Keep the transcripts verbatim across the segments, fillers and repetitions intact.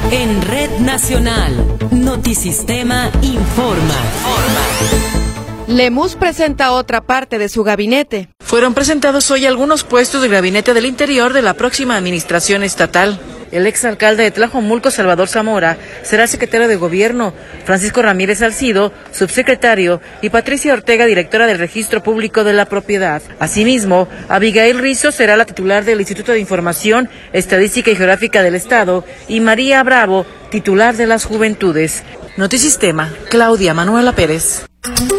En Red Nacional, Notisistema informa. Lemus presenta otra parte de su gabinete. Fueron presentados hoy algunos puestos del Gabinete del Interior de la próxima administración estatal. El exalcalde de Tlajomulco, Salvador Zamora, será secretario de Gobierno, Francisco Ramírez Salcido, subsecretario, y Patricia Ortega, directora del Registro Público de la Propiedad. Asimismo, Abigail Rizo será la titular del Instituto de Información, Estadística y Geográfica del Estado, y María Bravo, titular de las Juventudes. Notisistema, Claudia Manuela Pérez.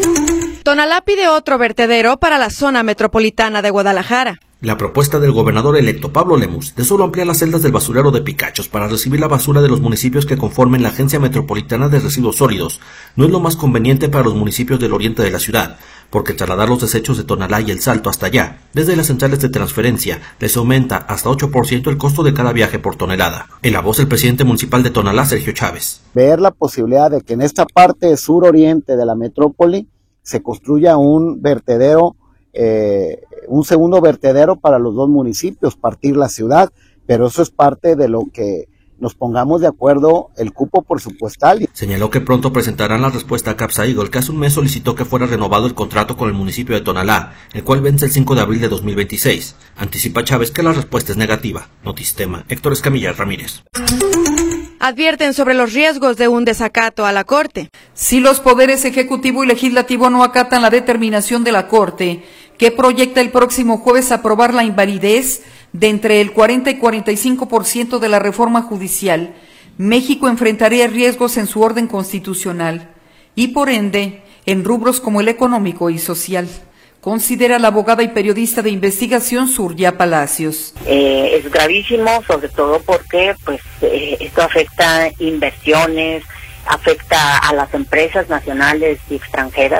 Tonalá pide otro vertedero para la zona metropolitana de Guadalajara. La propuesta del gobernador electo Pablo Lemus de solo ampliar las celdas del basurero de Picachos para recibir la basura de los municipios que conformen la Agencia Metropolitana de Residuos Sólidos no es lo más conveniente para los municipios del oriente de la ciudad, porque trasladar los desechos de Tonalá y El Salto hasta allá, desde las centrales de transferencia, les aumenta hasta ocho por ciento el costo de cada viaje por tonelada. En la voz del presidente municipal de Tonalá, Sergio Chávez. Ver la posibilidad de que en esta parte sur-oriente de la metrópoli se construya un vertedero, eh, un segundo vertedero para los dos municipios, partir la ciudad, pero eso es parte de lo que nos pongamos de acuerdo el cupo presupuestal. Señaló que pronto presentarán la respuesta a Capsa-Eagle, que hace un mes solicitó que fuera renovado el contrato con el municipio de Tonalá, el cual vence el cinco de abril de dos mil veintiséis. Anticipa Chávez que la respuesta es negativa. Notisistema, Héctor Escamilla Ramírez. Advierten sobre los riesgos de un desacato a la Corte. Si los poderes ejecutivo y legislativo no acatan la determinación de la Corte, que proyecta el próximo jueves aprobar la invalidez de entre el cuarenta y cuarenta y cinco por ciento de la reforma judicial, México enfrentaría riesgos en su orden constitucional y, por ende, en rubros como el económico y social. Considera la abogada y periodista de investigación Surya Palacios. Eh, es gravísimo, sobre todo porque pues eh, esto afecta inversiones, afecta a las empresas nacionales y extranjeras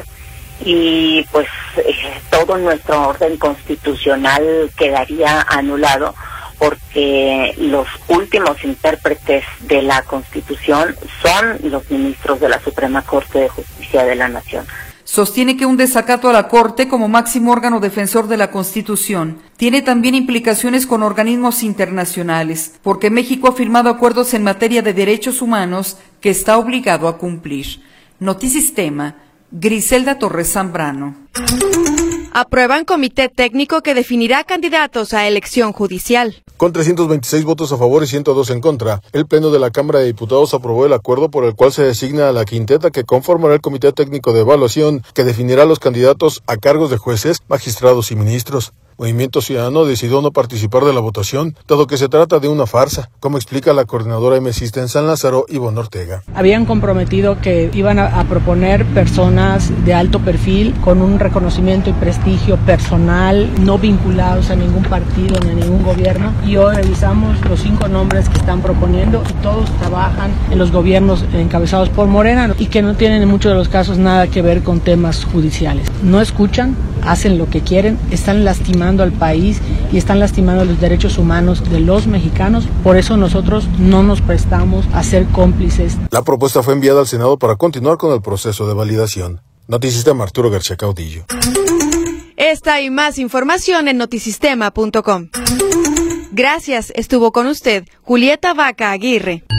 y pues eh, todo nuestro orden constitucional quedaría anulado porque los últimos intérpretes de la Constitución son los ministros de la Suprema Corte de Justicia de la Nación. Sostiene que un desacato a la Corte como máximo órgano defensor de la Constitución tiene también implicaciones con organismos internacionales, porque México ha firmado acuerdos en materia de derechos humanos que está obligado a cumplir. Notisistema, Griselda Torres Zambrano. Aprueban comité técnico que definirá candidatos a elección judicial. Con trescientos veintiséis votos a favor y ciento dos en contra, el Pleno de la Cámara de Diputados aprobó el acuerdo por el cual se designa a la quinteta que conformará el comité técnico de evaluación que definirá los candidatos a cargos de jueces, magistrados y ministros. Movimiento Ciudadano decidió no participar de la votación, dado que se trata de una farsa, como explica la coordinadora M C I S T en San Lázaro, Ivonne Ortega. Habían comprometido que iban a, a proponer personas de alto perfil, con un reconocimiento y prestigio personal, no vinculados a ningún partido ni a ningún gobierno, y hoy revisamos los cinco nombres que están proponiendo y todos trabajan en los gobiernos encabezados por Morena y que no tienen en muchos de los casos nada que ver con temas judiciales. No escuchan, hacen lo que quieren, están lastimando al país y están lastimando los derechos humanos de los mexicanos. Por eso nosotros no nos prestamos a ser cómplices. La propuesta fue enviada al Senado para continuar con el proceso de validación. Notisistema, Arturo García Caudillo. Esta y más información en notisistema punto com. Gracias, estuvo con usted Julieta Vaca Aguirre.